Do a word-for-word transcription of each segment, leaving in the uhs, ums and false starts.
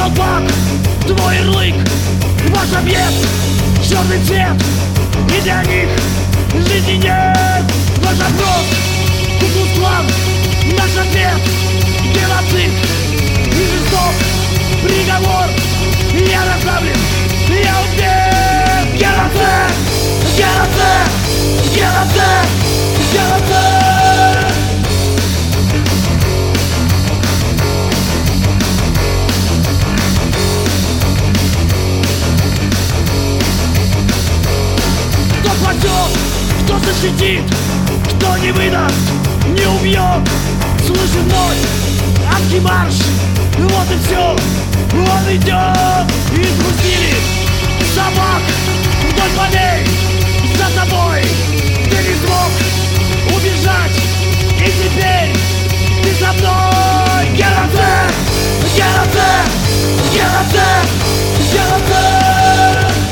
колпак, твой ярлык, ваш объект, черный цвет, и для них жизни нет. Ваш опрос, Ку-клукс-клан, наш ответ, геноцид и жесток приговор. Я расслаблен, я убит. Геноцид, геноцид, геноцид, геноцид. Кто спасет, кто защитит, кто не выдаст, не убьет. Слышен вновь адский марш, вот и все, он идет. И спустили собак вдоль полей за тобой. Ты не смог убежать, и теперь ты со мной. Геноцид, геноцид, геноцид, геноцид.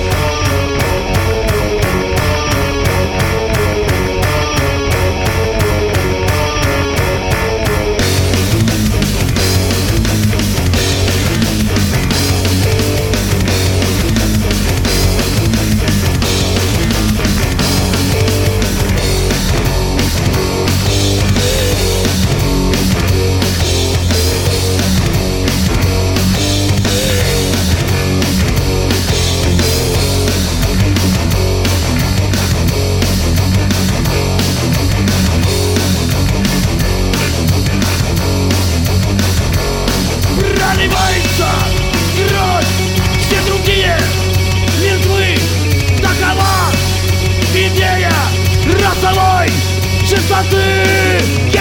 Проливается кровь, все другие мертвы. Такова идея расовой чистоты.